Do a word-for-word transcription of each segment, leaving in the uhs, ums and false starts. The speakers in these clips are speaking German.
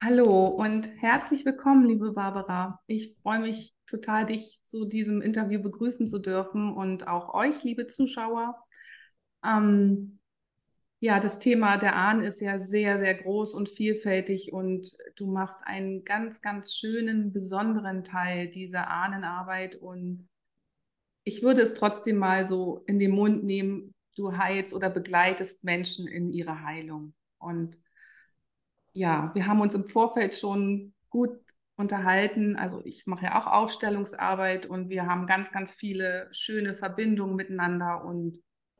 Hallo und herzlich willkommen, liebe Barbara. Ich freue mich total, dich zu diesem Interview begrüßen zu dürfen und auch euch, liebe Zuschauer. Ähm, ja, das Thema der Ahnen ist ja sehr, sehr groß und vielfältig und du machst einen ganz, ganz schönen, besonderen Teil dieser Ahnenarbeit und ich würde es trotzdem mal so in den Mund nehmen, du heilst oder begleitest Menschen in ihrer Heilung. Und ja, wir haben uns im Vorfeld schon gut unterhalten. Also ich mache ja auch Aufstellungsarbeit und wir haben ganz, ganz viele schöne Verbindungen miteinander. Und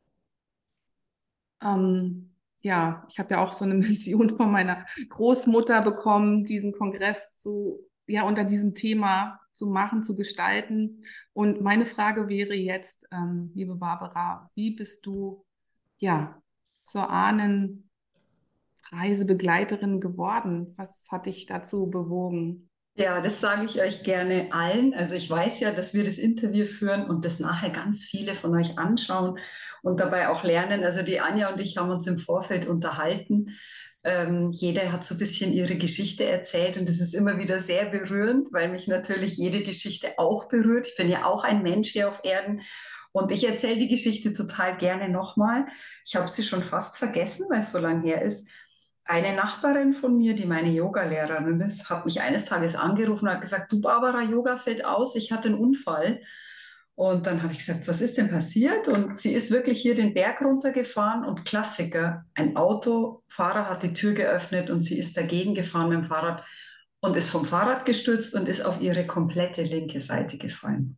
ähm, ja, ich habe ja auch so eine Mission von meiner Großmutter bekommen, diesen Kongress zu, ja, unter diesem Thema zu machen, zu gestalten. Und meine Frage wäre jetzt, ähm, liebe Barbara, wie bist du, ja, zur Ahnen Reisebegleiterin geworden? Was hat dich dazu bewogen? Ja, das sage ich euch gerne allen. Also ich weiß ja, dass wir das Interview führen und das nachher ganz viele von euch anschauen und dabei auch lernen. Also die Anja und ich haben uns im Vorfeld unterhalten. Ähm, jeder hat so ein bisschen ihre Geschichte erzählt und das ist immer wieder sehr berührend, weil mich natürlich jede Geschichte auch berührt. Ich bin ja auch ein Mensch hier auf Erden und ich erzähle die Geschichte total gerne nochmal. Ich habe sie schon fast vergessen, weil es so lange her ist. Eine Nachbarin von mir, die meine Yogalehrerin ist, hat mich eines Tages angerufen und hat gesagt, du Barbara, Yoga fällt aus, ich hatte einen Unfall. Und dann habe ich gesagt, was ist denn passiert? Und sie ist wirklich hier den Berg runtergefahren und Klassiker, ein Autofahrer hat die Tür geöffnet und sie ist dagegen gefahren mit dem Fahrrad und ist vom Fahrrad gestürzt und ist auf ihre komplette linke Seite gefallen.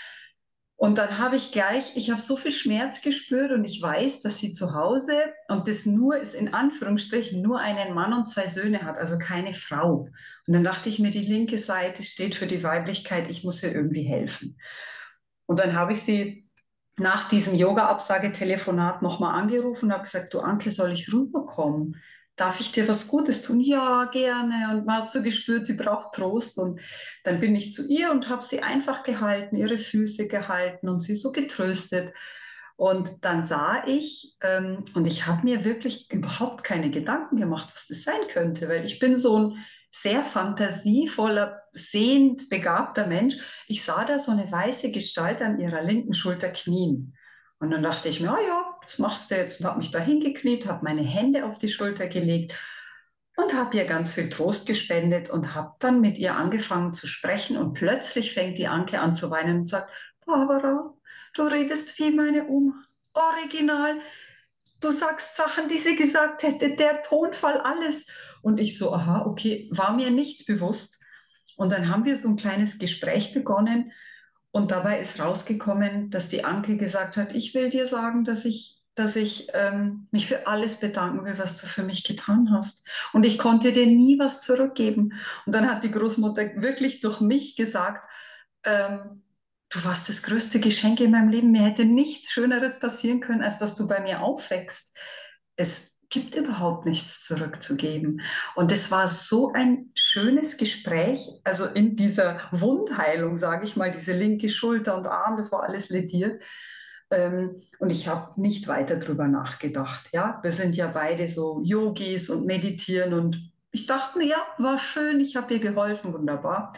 Und dann habe ich gleich, ich habe so viel Schmerz gespürt und ich weiß, dass sie zu Hause und das nur ist in Anführungsstrichen nur einen Mann und zwei Söhne hat, also keine Frau. Und dann dachte ich mir, die linke Seite steht für die Weiblichkeit, ich muss ihr irgendwie helfen. Und dann habe ich sie nach diesem Yoga-Absagetelefonat nochmal angerufen und habe gesagt, du Anke, soll ich rüberkommen? Darf ich dir was Gutes tun? Ja, gerne. Und man hat so gespürt, sie braucht Trost. Und dann bin ich zu ihr und habe sie einfach gehalten, ihre Füße gehalten und sie so getröstet. Und dann sah ich, ähm, und ich habe mir wirklich überhaupt keine Gedanken gemacht, was das sein könnte, weil ich bin so ein sehr fantasievoller, sehend begabter Mensch. Ich sah da so eine weiße Gestalt an ihrer linken Schulter knien. Und dann dachte ich mir, ah ja, das machst du jetzt. Und habe mich da hingekniet, habe meine Hände auf die Schulter gelegt und habe ihr ganz viel Trost gespendet und habe dann mit ihr angefangen zu sprechen. Und plötzlich fängt die Anke an zu weinen und sagt, Barbara, du redest wie meine Oma. Original. Du sagst Sachen, die sie gesagt hätte, der Tonfall, alles. Und ich so, aha, okay, war mir nicht bewusst. Und dann haben wir so ein kleines Gespräch begonnen und dabei ist rausgekommen, dass die Anke gesagt hat, ich will dir sagen, dass ich, dass ich ähm, mich für alles bedanken will, was du für mich getan hast. Und ich konnte dir nie was zurückgeben. Und dann hat die Großmutter wirklich durch mich gesagt, ähm, du warst das größte Geschenk in meinem Leben. Mir hätte nichts Schöneres passieren können, als dass du bei mir aufwächst. Es gibt überhaupt nichts zurückzugeben. Und es war so ein schönes Gespräch, also in dieser Wundheilung, sage ich mal, diese linke Schulter und Arm, das war alles lediert. Ähm, und ich habe nicht weiter drüber nachgedacht. Ja, wir sind ja beide so Yogis und meditieren und ich dachte mir, ja, war schön, ich habe ihr geholfen, wunderbar.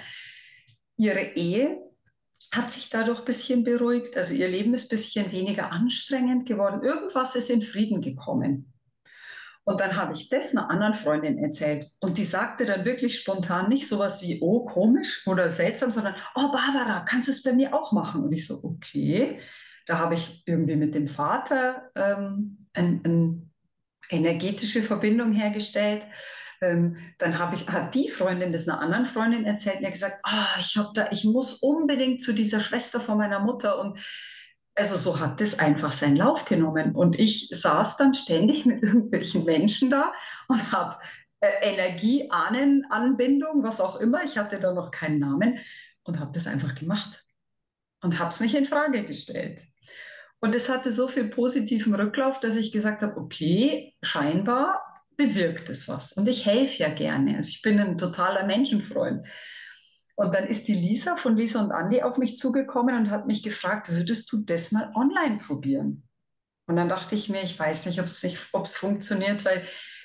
Ihre Ehe hat sich dadurch ein bisschen beruhigt, also ihr Leben ist ein bisschen weniger anstrengend geworden. Irgendwas ist in Frieden gekommen. Und dann habe ich das einer anderen Freundin erzählt. Und die sagte dann wirklich spontan nicht sowas wie, oh, komisch oder seltsam, sondern, oh, Barbara, kannst du es bei mir auch machen? Und ich so, okay. Da habe ich irgendwie mit dem Vater ähm, ein, ein energetische Verbindung hergestellt. Ähm, dann habe ich, hat die Freundin das einer anderen Freundin erzählt und hat gesagt, ah, ich habe da, ich muss unbedingt zu dieser Schwester von meiner Mutter und also so hat das einfach seinen Lauf genommen. Und ich saß dann ständig mit irgendwelchen Menschen da und habe äh, Energie, Ahnen, Anbindung, was auch immer. Ich hatte da noch keinen Namen und habe das einfach gemacht und habe es nicht in Frage gestellt. Und es hatte so viel positiven Rücklauf, dass ich gesagt habe, okay, scheinbar bewirkt es was. Und ich helfe ja gerne. Also ich bin ein totaler Menschenfreund. Und dann ist die Lisa von Lisa und Andi auf mich zugekommen und hat mich gefragt, würdest du das mal online probieren? Und dann dachte ich mir, ich weiß nicht, ob es nicht, ob es funktioniert, weil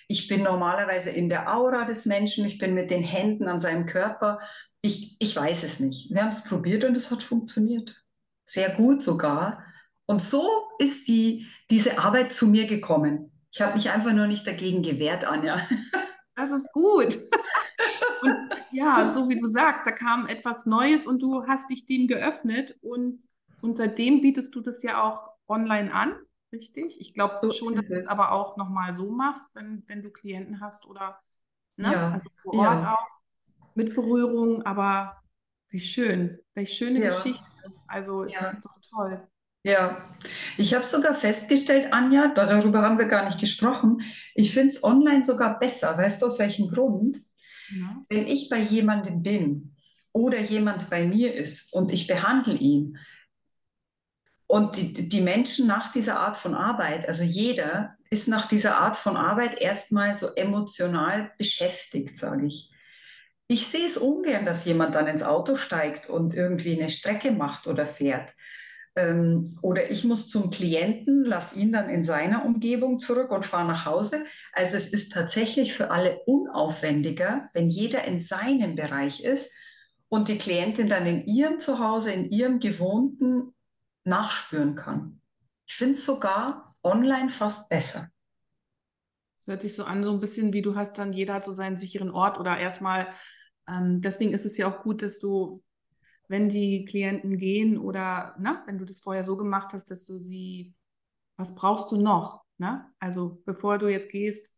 Ich bin normalerweise in der Aura des Menschen, ich bin mit den Händen an seinem Körper. Ich, ich weiß es nicht. Wir haben es probiert und es hat funktioniert. Sehr gut sogar. Und so ist die, diese Arbeit zu mir gekommen. Ich habe mich einfach nur nicht dagegen gewehrt, Anja. Das ist gut. Und ja, so wie du sagst, da kam etwas Neues und du hast dich dem geöffnet und, und seitdem bietest du das ja auch online an, richtig? Ich glaube So schon, dass ist du es es. aber auch nochmal so machst, wenn, wenn du Klienten hast oder, ne? Ja, Also vor Ort ja, auch mit Berührung, aber wie schön, welche schöne ja, Geschichte. Also es ja. ist doch toll. Ja, ich habe sogar festgestellt, Anja, da- darüber haben wir gar nicht gesprochen, ich finde es online sogar besser. Weißt du, aus welchem Grund? Ja. Wenn ich bei jemandem bin oder jemand bei mir ist und ich behandle ihn und die, die Menschen nach dieser Art von Arbeit, also jeder ist nach dieser Art von Arbeit erstmal so emotional beschäftigt, sage ich. Ich sehe es ungern, dass jemand dann ins Auto steigt und irgendwie eine Strecke macht oder fährt. Ähm, oder ich muss zum Klienten, lass ihn dann in seiner Umgebung zurück und fahre nach Hause. Also es ist tatsächlich für alle unaufwendiger, wenn jeder in seinem Bereich ist und die Klientin dann in ihrem Zuhause, in ihrem Gewohnten nachspüren kann. Ich finde es sogar online fast besser. Es hört sich so an, so ein bisschen wie du hast dann, jeder hat so seinen sicheren Ort oder erstmal, ähm, deswegen ist es ja auch gut, dass du, wenn die Klienten gehen oder, ne, wenn du das vorher so gemacht hast, dass du sie, was brauchst du noch, ne? Also bevor du jetzt gehst,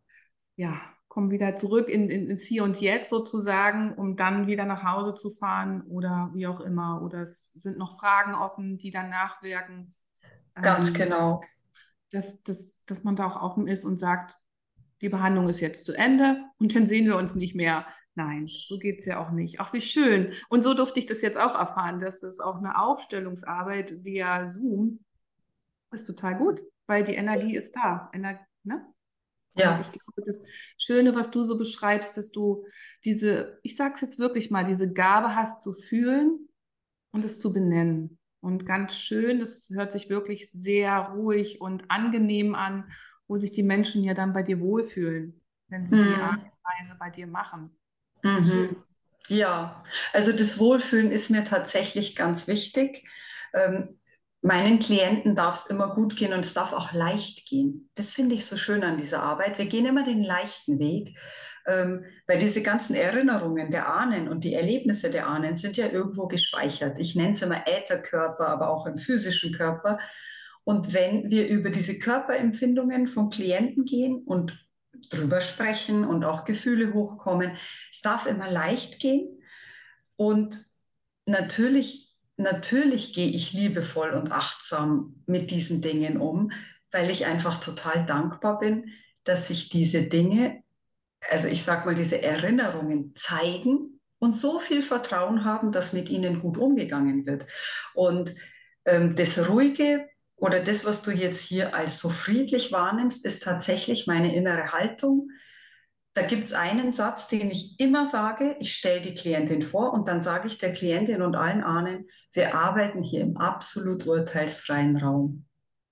ja, komm wieder zurück in, in, ins Hier und Jetzt sozusagen, um dann wieder nach Hause zu fahren oder wie auch immer. Oder es sind noch Fragen offen, die dann nachwirken. Ganz Ähm, genau. dass, dass, dass man da auch offen ist und sagt, die Behandlung ist jetzt zu Ende und dann sehen wir uns nicht mehr. Nein, so geht es ja auch nicht. Ach, wie schön. Und so durfte ich das jetzt auch erfahren, dass es auch eine Aufstellungsarbeit via Zoom ist total gut, weil die Energie ist da. Ener ne? Und ich Ja, glaube, das Schöne, was du so beschreibst, dass du diese, ich sage es jetzt wirklich mal, diese Gabe hast zu fühlen und es zu benennen. Und ganz schön, das hört sich wirklich sehr ruhig und angenehm an, wo sich die Menschen ja dann bei dir wohlfühlen, wenn sie die Art hm. und Weise bei dir machen. Schön. Mhm. Ja, also das Wohlfühlen ist mir tatsächlich ganz wichtig. Ähm, meinen Klienten darf es immer gut gehen und es darf auch leicht gehen. Das finde ich so schön an dieser Arbeit. Wir gehen immer den leichten Weg, ähm, weil diese ganzen Erinnerungen der Ahnen und die Erlebnisse der Ahnen sind ja irgendwo gespeichert. Ich nenne es immer Ätherkörper, aber auch im physischen Körper. Und wenn wir über diese Körperempfindungen von Klienten gehen und drüber sprechen und auch Gefühle hochkommen, es darf immer leicht gehen und natürlich, natürlich gehe ich liebevoll und achtsam mit diesen Dingen um, weil ich einfach total dankbar bin, dass sich diese Dinge, also ich sage mal, diese Erinnerungen zeigen und so viel Vertrauen haben, dass mit ihnen gut umgegangen wird. Und ähm, das Ruhige oder das, was du jetzt hier als so friedlich wahrnimmst, ist tatsächlich meine innere Haltung. Da gibt es einen Satz, den ich immer sage. Ich stelle die Klientin vor und dann sage ich der Klientin und allen Ahnen, wir arbeiten hier im absolut urteilsfreien Raum.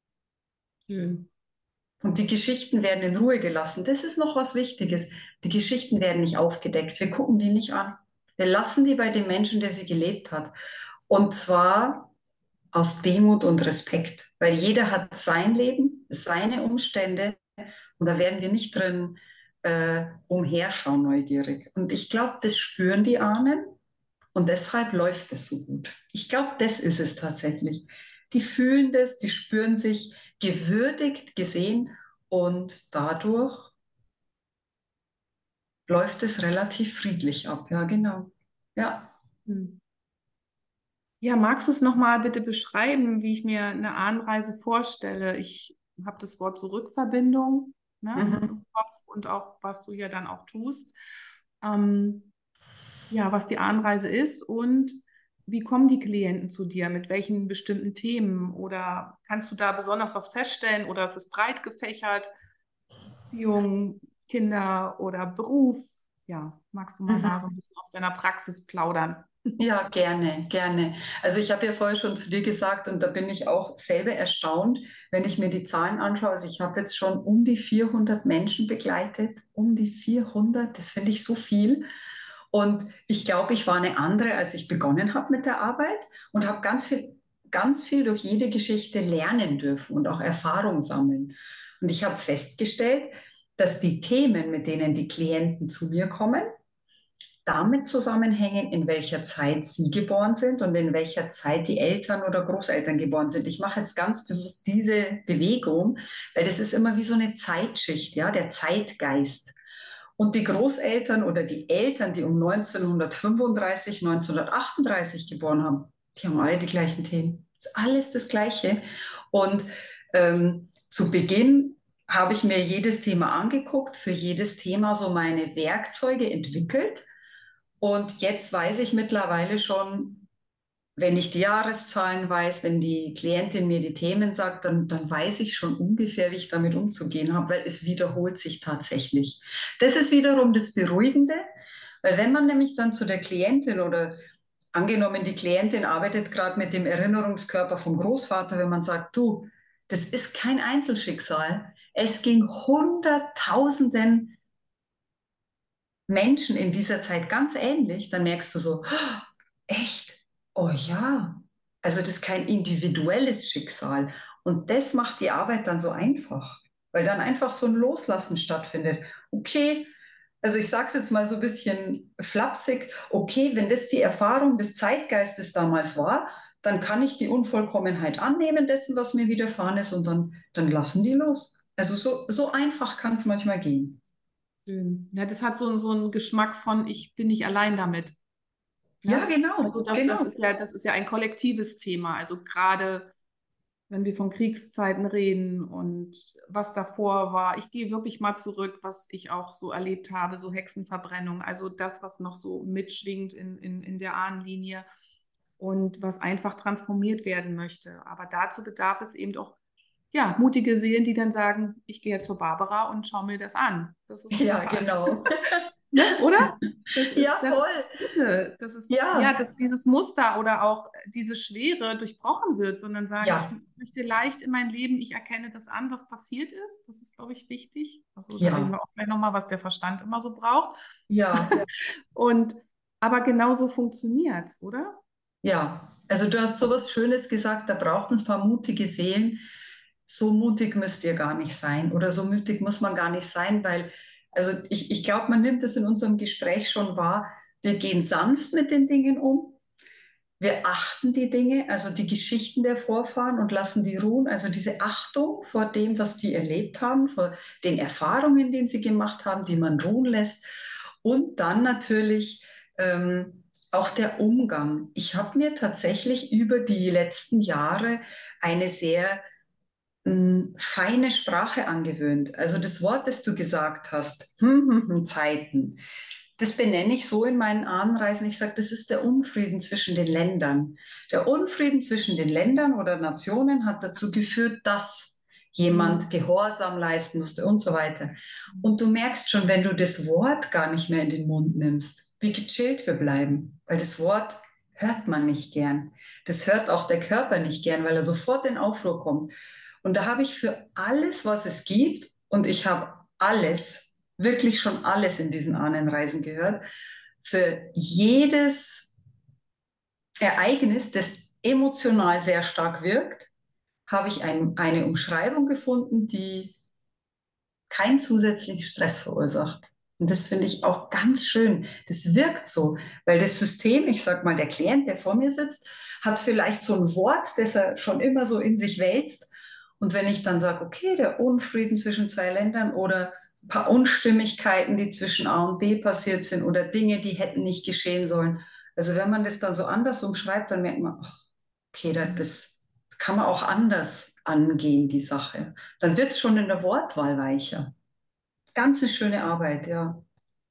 Schön. Und die Geschichten werden in Ruhe gelassen. Das ist noch was Wichtiges. Die Geschichten werden nicht aufgedeckt. Wir gucken die nicht an. Wir lassen die bei dem Menschen, der sie gelebt hat. Und zwar aus Demut und Respekt, weil jeder hat sein Leben, seine Umstände und da werden wir nicht drin äh, umherschauen neugierig. Und ich glaube, das spüren die Ahnen und deshalb läuft es so gut. Ich glaube, das ist es tatsächlich. Die fühlen das, die spüren sich gewürdigt, gesehen und dadurch läuft es relativ friedlich ab. Ja, genau. Ja. Hm. Ja, magst du es nochmal bitte beschreiben, wie ich mir eine Ahnenreise vorstelle? Ich habe das Wort so Rückverbindung, ne, im Mhm. Kopf und auch, was du ja dann auch tust. Ähm, ja, was die Ahnenreise ist und wie kommen die Klienten zu dir, mit welchen bestimmten Themen oder kannst du da besonders was feststellen oder ist es breit gefächert, Beziehungen, Kinder oder Beruf? ja, magst du mal Mhm. da so ein bisschen aus deiner Praxis plaudern? Ja, gerne, gerne. Also ich habe ja vorher schon zu dir gesagt und da bin ich auch selber erstaunt, wenn ich mir die Zahlen anschaue. Also ich habe jetzt schon um die vierhundert Menschen begleitet, um die vierhundert, das finde ich so viel. Und ich glaube, ich war eine andere, als ich begonnen habe mit der Arbeit und habe ganz viel, ganz viel durch jede Geschichte lernen dürfen und auch Erfahrung sammeln. Und ich habe festgestellt, dass die Themen, mit denen die Klienten zu mir kommen, damit zusammenhängen, in welcher Zeit sie geboren sind und in welcher Zeit die Eltern oder Großeltern geboren sind. Ich mache jetzt ganz bewusst diese Bewegung, weil das ist immer wie so eine Zeitschicht, ja, der Zeitgeist. Und die Großeltern oder die Eltern, die um neunzehnhundertfünfunddreißig, neunzehnhundertachtunddreißig geboren haben, die haben alle die gleichen Themen. Das ist alles das Gleiche. Und ähm, zu Beginn habe ich mir jedes Thema angeguckt, für jedes Thema so meine Werkzeuge entwickelt. Und jetzt weiß ich mittlerweile schon, wenn ich die Jahreszahlen weiß, wenn die Klientin mir die Themen sagt, dann, dann weiß ich schon ungefähr, wie ich damit umzugehen habe, weil es wiederholt sich tatsächlich. Das ist wiederum das Beruhigende, weil wenn man nämlich dann zu der Klientin oder angenommen, die Klientin arbeitet gerade mit dem Erinnerungskörper vom Großvater, wenn man sagt, du, das ist kein Einzelschicksal. Es ging Hunderttausenden Menschen in dieser Zeit ganz ähnlich, dann merkst du so, "Oh, echt? Oh ja. Also das ist kein individuelles Schicksal. Und das macht die Arbeit dann so einfach, weil dann einfach so ein Loslassen stattfindet. Okay, also ich sage es jetzt mal so ein bisschen flapsig, okay, wenn das die Erfahrung des Zeitgeistes damals war, dann kann ich die Unvollkommenheit annehmen dessen, was mir widerfahren ist, und dann, dann lassen die los. Also so, so einfach kann es manchmal gehen. Schön. Ja, das hat so, so einen Geschmack von, ich bin nicht allein damit. Ja, Ne? Also genau, das, das genau. ist ja, das ist ja ein kollektives Thema. Also gerade wenn wir von Kriegszeiten reden und was davor war. Ich gehe wirklich mal zurück, was ich auch so erlebt habe, so Hexenverbrennung, also das, was noch so mitschwingt in, in, in der Ahnenlinie und was einfach transformiert werden möchte. Aber dazu bedarf es eben auch ja, mutige Seelen, die dann sagen, ich gehe jetzt zur Barbara und schaue mir das an. Das ist Ja, total, genau. ne, oder? Das ist, Ja, das ist voll. das Gute. Das ist, ja, Ja, dass dieses Muster oder auch diese Schwere durchbrochen wird, sondern sagen, ich ja, möchte leicht in mein Leben, ich erkenne das an, was passiert ist. Das ist, glaube ich, wichtig. Also da reden ja, wir auch gleich nochmal, was der Verstand immer so braucht. ja, Und aber genau so funktioniert es, oder? ja. Also du hast so was Schönes gesagt, da braucht es ein paar mutige Seelen. So mutig müsst ihr gar nicht sein oder so mutig muss man gar nicht sein, weil, also ich, ich glaube, man nimmt das in unserem Gespräch schon wahr. Wir gehen sanft mit den Dingen um. Wir achten die Dinge, also die Geschichten der Vorfahren und lassen die ruhen. Also diese Achtung vor dem, was die erlebt haben, vor den Erfahrungen, die sie gemacht haben, die man ruhen lässt. Und dann natürlich ähm, auch der Umgang. Ich habe mir tatsächlich über die letzten Jahre eine sehr ähm, feine Sprache angewöhnt. Also das Wort, das du gesagt hast, Zeiten, das benenne ich so in meinen Ahnenreisen. Ich sage, das ist der Unfrieden zwischen den Ländern. Der Unfrieden zwischen den Ländern oder Nationen hat dazu geführt, dass jemand Mhm. Gehorsam leisten musste und so weiter. Und du merkst schon, wenn du das Wort gar nicht mehr in den Mund nimmst, wie gechillt wir bleiben, weil das Wort hört man nicht gern. Das hört auch der Körper nicht gern, weil er sofort in Aufruhr kommt. Und da habe ich für alles, was es gibt, und ich habe alles, wirklich schon alles in diesen Ahnenreisen gehört, für jedes Ereignis, das emotional sehr stark wirkt, habe ich ein, eine Umschreibung gefunden, die keinen zusätzlichen Stress verursacht. Und das finde ich auch ganz schön. Das wirkt so, weil das System, ich sage mal, der Klient, der vor mir sitzt, hat vielleicht so ein Wort, das er schon immer so in sich wälzt. Und wenn ich dann sage, okay, der Unfrieden zwischen zwei Ländern oder ein paar Unstimmigkeiten, die zwischen A und B passiert sind oder Dinge, die hätten nicht geschehen sollen. Also wenn man das dann so anders umschreibt, dann merkt man, ach, okay, das, das kann man auch anders angehen, die Sache. Dann wird es schon in der Wortwahl weicher. Ganz eine schöne Arbeit, ja.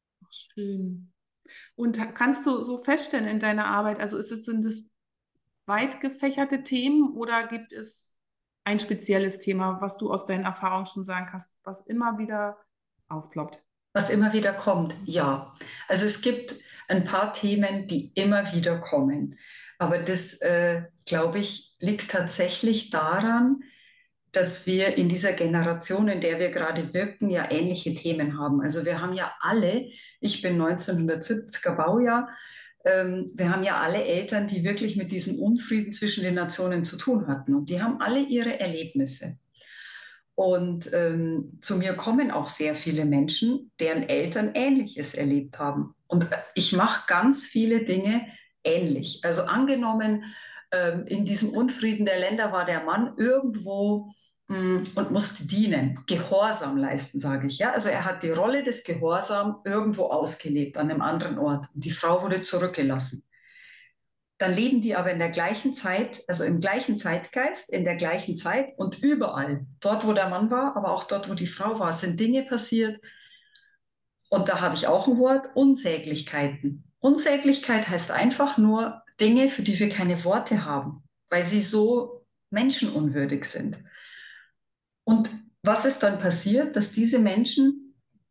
Schön. Und kannst du so feststellen in deiner Arbeit, also ist es, sind es weit gefächerte Themen oder gibt es ein spezielles Thema, was du aus deinen Erfahrungen schon sagen kannst, was immer wieder aufploppt? Was immer wieder kommt, ja. Also es gibt ein paar Themen, die immer wieder kommen. Aber das, äh, glaube ich, liegt tatsächlich daran, dass wir in dieser Generation, in der wir gerade wirken, ja ähnliche Themen haben. Also wir haben ja alle, ich bin neunzehnhundertsiebziger Baujahr, ähm, wir haben ja alle Eltern, die wirklich mit diesem Unfrieden zwischen den Nationen zu tun hatten. Und die haben alle ihre Erlebnisse. Und ähm, zu mir kommen auch sehr viele Menschen, deren Eltern Ähnliches erlebt haben. Und äh, ich mache ganz viele Dinge ähnlich. Also angenommen, ähm, in diesem Unfrieden der Länder war der Mann irgendwo mh, und musste dienen, Gehorsam leisten, sage ich. Ja? Also er hat die Rolle des Gehorsam irgendwo ausgelebt, an einem anderen Ort. Und die Frau wurde zurückgelassen. Dann leben die aber in der gleichen Zeit, also im gleichen Zeitgeist, in der gleichen Zeit und überall. Dort, wo der Mann war, aber auch dort, wo die Frau war, sind Dinge passiert. Und da habe ich auch ein Wort, Unsäglichkeiten. Unsäglichkeit heißt einfach nur Dinge, für die wir keine Worte haben, weil sie so menschenunwürdig sind. Und was ist dann passiert, dass diese Menschen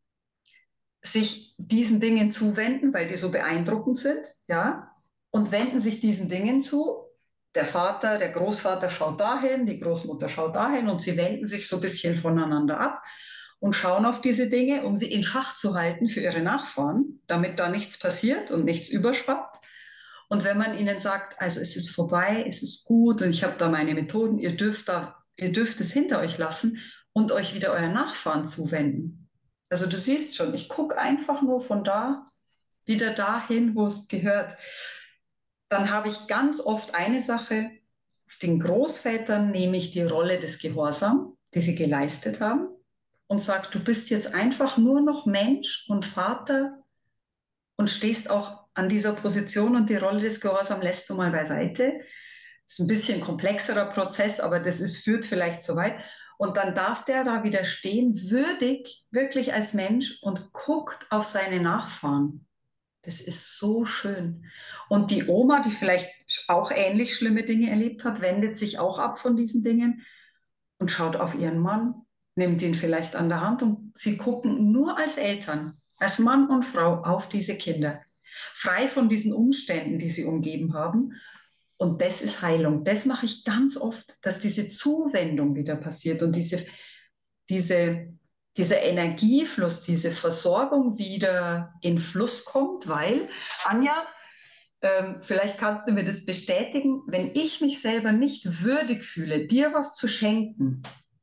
sich diesen Dingen zuwenden, weil die so beeindruckend sind, ja, und wenden sich diesen Dingen zu. Der Vater, der Großvater schaut dahin, die Großmutter schaut dahin und sie wenden sich so ein bisschen voneinander ab und schauen auf diese Dinge, um sie in Schach zu halten für ihre Nachfahren, damit da nichts passiert und nichts überschwappt. Und wenn man ihnen sagt, also es ist vorbei, es ist gut und ich habe da meine Methoden, ihr dürft da, ihr dürft es hinter euch lassen und euch wieder euren Nachfahren zuwenden. Also du siehst schon, ich gucke einfach nur von da wieder dahin, wo es gehört. Dann habe ich ganz oft eine Sache, den Großvätern nehme ich die Rolle des Gehorsam, die sie geleistet haben, und sage, du bist jetzt einfach nur noch Mensch und Vater und stehst auch an dieser Position und die Rolle des Gehorsams lässt du mal beiseite. Das ist ein bisschen ein komplexerer Prozess, aber das ist, führt vielleicht so weit. Und dann darf der da wieder stehen, würdig, wirklich als Mensch und guckt auf seine Nachfahren. Das ist so schön. Und die Oma, die vielleicht auch ähnlich schlimme Dinge erlebt hat, wendet sich auch ab von diesen Dingen und schaut auf ihren Mann, nimmt ihn vielleicht an der Hand und sie gucken nur als Eltern, als Mann und Frau auf diese Kinder, frei von diesen Umständen, die sie umgeben haben. Und das ist Heilung. Das mache ich ganz oft, dass diese Zuwendung wieder passiert und diese, diese, dieser Energiefluss, diese Versorgung wieder in Fluss kommt, weil, Anja, ähm, vielleicht kannst du mir das bestätigen, wenn ich mich selber nicht würdig fühle, dir was zu schenken,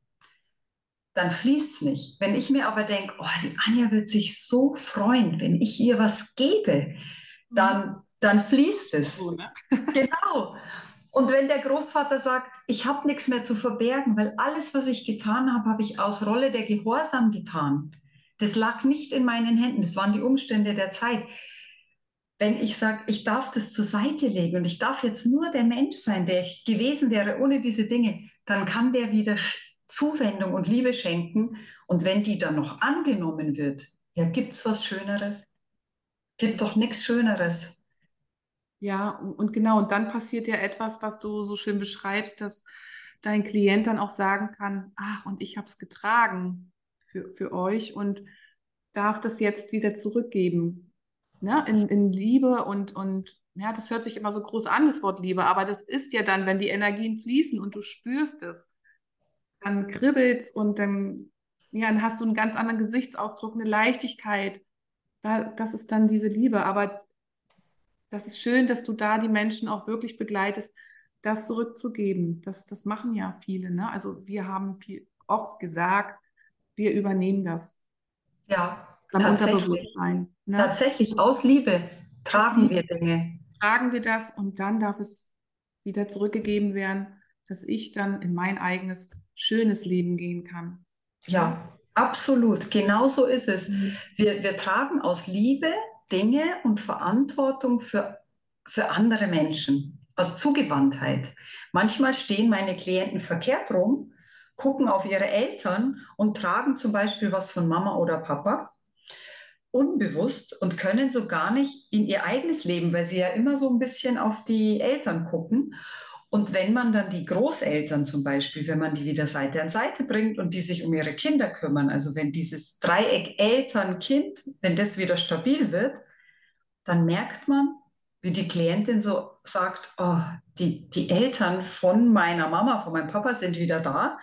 dann fließt es nicht. Wenn ich mir aber denke, oh, die Anja wird sich so freuen, wenn ich ihr was gebe, dann, dann fließt es. So, ne? Genau. Und wenn der Großvater sagt, ich habe nichts mehr zu verbergen, weil alles, was ich getan habe, habe ich aus Rolle der Gehorsam getan. Das lag nicht in meinen Händen, das waren die Umstände der Zeit. Wenn ich sage, ich darf das zur Seite legen und ich darf jetzt nur der Mensch sein, der ich gewesen wäre ohne diese Dinge, dann kann der wieder Zuwendung und Liebe schenken. Und wenn die dann noch angenommen wird, ja, gibt es was Schöneres? Gibt doch nichts Schöneres. Ja, und und genau, und dann passiert ja etwas, was du so schön beschreibst, dass dein Klient dann auch sagen kann, ach, und ich habe es getragen für, für euch und darf das jetzt wieder zurückgeben, ne? In, in Liebe und, und ja, das hört sich immer so groß an, das Wort Liebe, aber das ist ja dann, wenn die Energien fließen und du spürst es, dann kribbelt's und dann, ja, dann hast du einen ganz anderen Gesichtsausdruck, eine Leichtigkeit. Da, das ist dann diese Liebe, aber das ist schön, dass du da die Menschen auch wirklich begleitest, das zurückzugeben. Das, das machen ja viele, ne? Also wir haben viel, oft gesagt, wir übernehmen das Ja, beim tatsächlich. Unterbewusstsein, ne? Tatsächlich, aus Liebe Aus tragen Liebe wir Dinge. tragen wir das und dann darf es wieder zurückgegeben werden, dass ich dann in mein eigenes schönes Leben gehen kann. Ne? Ja, absolut. Genau so ist es. Mhm. Wir, wir tragen aus Liebe Dinge und Verantwortung für, für andere Menschen, aus Zugewandtheit. Manchmal stehen meine Klienten verkehrt rum, gucken auf ihre Eltern und tragen zum Beispiel was von Mama oder Papa unbewusst und können so gar nicht in ihr eigenes Leben, weil sie ja immer so ein bisschen auf die Eltern gucken. Und wenn man dann die Großeltern zum Beispiel, wenn man die wieder Seite an Seite bringt und die sich um ihre Kinder kümmern, also wenn dieses Dreieck Eltern-Kind, wenn das wieder stabil wird, dann merkt man, wie die Klientin so sagt, oh, die, die Eltern von meiner Mama, von meinem Papa sind wieder da.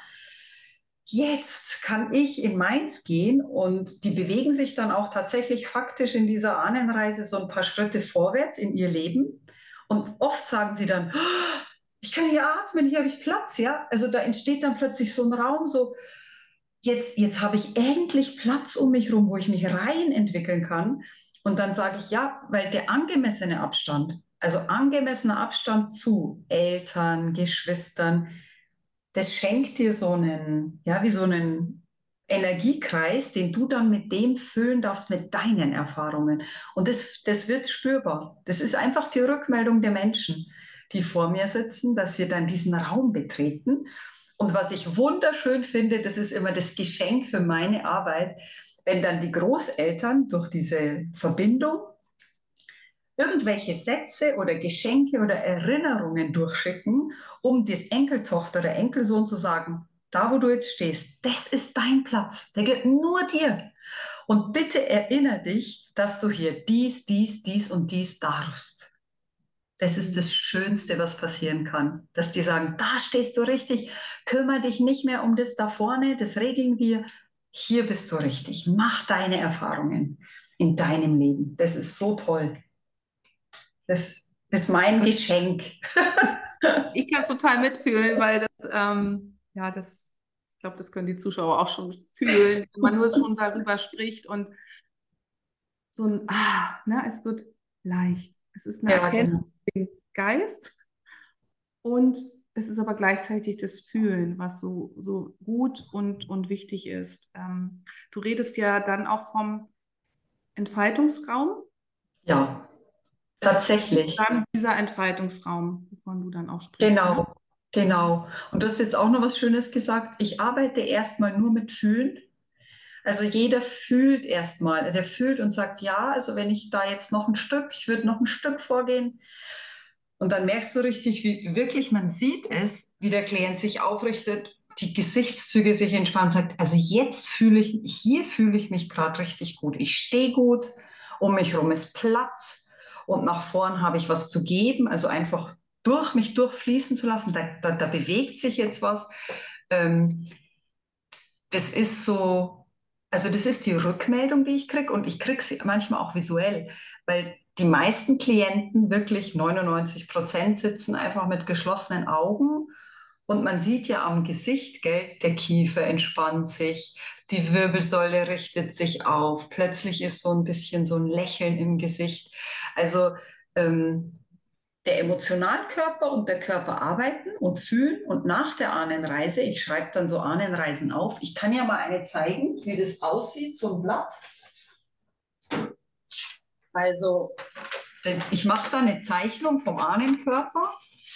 Jetzt kann ich in meins gehen und die bewegen sich dann auch tatsächlich faktisch in dieser Ahnenreise so ein paar Schritte vorwärts in ihr Leben. Und oft sagen sie dann, "Oh, ich kann hier atmen, hier habe ich Platz, ja." Also da entsteht dann plötzlich so ein Raum, so jetzt, jetzt habe ich endlich Platz um mich rum, wo ich mich rein entwickeln kann. Und dann sage ich ja, weil der angemessene Abstand, also angemessener Abstand zu Eltern, Geschwistern, das schenkt dir so einen, ja, wie so einen Energiekreis, den du dann mit dem füllen darfst, mit deinen Erfahrungen. Und das, das wird spürbar. Das ist einfach die Rückmeldung der Menschen, die vor mir sitzen, dass sie dann diesen Raum betreten. Und was ich wunderschön finde, das ist immer das Geschenk für meine Arbeit, wenn dann die Großeltern durch diese Verbindung irgendwelche Sätze oder Geschenke oder Erinnerungen durchschicken, um das Enkeltochter oder Enkelsohn zu sagen, da wo du jetzt stehst, das ist dein Platz, der gehört nur dir. Und bitte erinnere dich, dass du hier dies, dies, dies und dies darfst. Das ist das Schönste, was passieren kann. Dass die sagen, da stehst du richtig, kümmere dich nicht mehr um das da vorne, das regeln wir. Hier bist du richtig. Mach deine Erfahrungen in deinem Leben. Das ist so toll. Das ist mein Geschenk. Ich kann es total mitfühlen, weil das, ähm, ja, das, ich glaube, das können die Zuschauer auch schon fühlen, wenn man nur schon darüber spricht und so ein, ah, ne, es wird leicht. Es ist eine Ja, Erkenntnis genau. im Geist und es ist aber gleichzeitig das Fühlen, was so, so gut und, und wichtig ist. Ähm, du redest ja dann auch vom Entfaltungsraum. Ja, Das, das ist tatsächlich. dann dieser Entfaltungsraum, wovon du dann auch sprichst, ne? Genau, genau. Und du hast jetzt auch noch was Schönes gesagt. Ich arbeite erstmal nur mit Fühlen. Also jeder fühlt erstmal, der fühlt und sagt, ja, also wenn ich da jetzt noch ein Stück, ich würde noch ein Stück vorgehen. Und dann merkst du richtig, wie wirklich man sieht es, wie der Klient sich aufrichtet, die Gesichtszüge sich entspannen, sagt, also jetzt fühle ich, hier fühle ich mich gerade richtig gut. Ich stehe gut, um mich herum ist Platz und nach vorn habe ich was zu geben, also einfach durch mich durchfließen zu lassen. Da, da, da bewegt sich jetzt was. Ähm, das ist so, also das ist die Rückmeldung, die ich kriege und ich kriege sie manchmal auch visuell, weil die meisten Klienten, wirklich neunundneunzig Prozent, sitzen einfach mit geschlossenen Augen und man sieht ja am Gesicht, gell, der Kiefer entspannt sich, die Wirbelsäule richtet sich auf, plötzlich ist so ein bisschen so ein Lächeln im Gesicht. Also ähm, der Emotionalkörper und der Körper arbeiten und fühlen und nach der Ahnenreise, ich schreibe dann so Ahnenreisen auf, ich kann ja mal eine zeigen, wie das aussieht, so ein Blatt. Also ich mache da eine Zeichnung vom Ahnenkörper,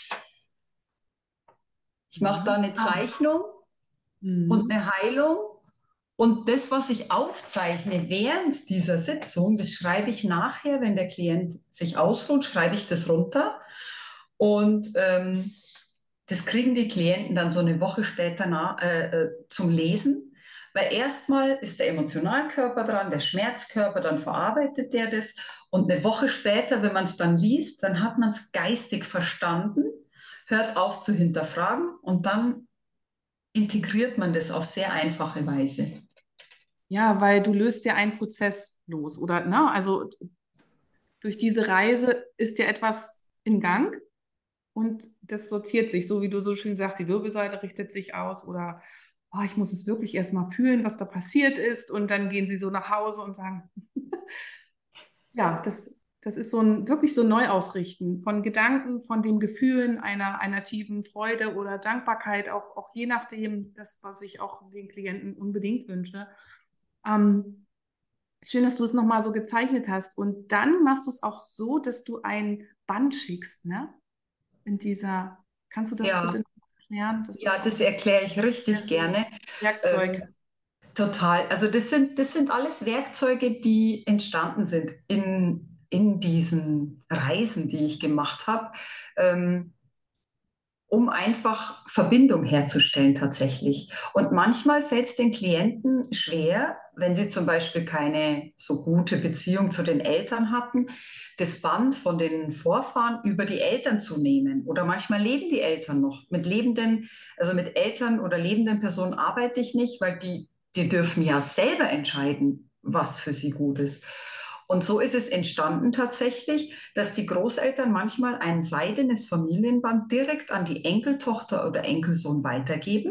ich mache da Mhm. eine Ah. Zeichnung und Mhm. eine Heilung und das, was ich aufzeichne während dieser Sitzung, das schreibe ich nachher, wenn der Klient sich ausruht, schreibe ich das runter und ähm, das kriegen die Klienten dann so eine Woche später na, äh, äh, zum Lesen, weil erstmal ist der Emotionalkörper dran, der Schmerzkörper, dann verarbeitet der das und eine Woche später, wenn man es dann liest, dann hat man es geistig verstanden, hört auf zu hinterfragen und dann integriert man das auf sehr einfache Weise. Ja, weil du löst ja einen Prozess los, oder? Ne? Also durch diese Reise ist ja etwas in Gang und das sortiert sich, so wie du so schön sagst, die Wirbelsäule richtet sich aus oder oh, ich muss es wirklich erstmal fühlen, was da passiert ist und dann gehen sie so nach Hause und sagen, ja, das, das ist so ein wirklich so ein Neuausrichten von Gedanken, von den Gefühlen einer, einer tiefen Freude oder Dankbarkeit, auch, auch je nachdem, das, was ich auch den Klienten unbedingt wünsche. Ähm, Schön, dass du es nochmal so gezeichnet hast. Und dann machst du es auch so, dass du ein Band schickst, ne? In dieser, kannst du das Ja, bitte erklären? Das ja, ist auch das erkläre ich sehr richtig süß. gerne. Werkzeug. Ähm, Total. Also das sind, das sind alles Werkzeuge, die entstanden sind in, in diesen Reisen, die ich gemacht habe. Ähm, um einfach Verbindung herzustellen tatsächlich. Und manchmal fällt es den Klienten schwer, wenn sie zum Beispiel keine so gute Beziehung zu den Eltern hatten, das Band von den Vorfahren über die Eltern zu nehmen. Oder manchmal leben die Eltern noch. Mit lebenden, also mit Eltern oder lebenden Personen arbeite ich nicht, weil die, die dürfen ja selber entscheiden, was für sie gut ist. Und so ist es entstanden tatsächlich, dass die Großeltern manchmal ein seidenes Familienband direkt an die Enkeltochter oder Enkelsohn weitergeben.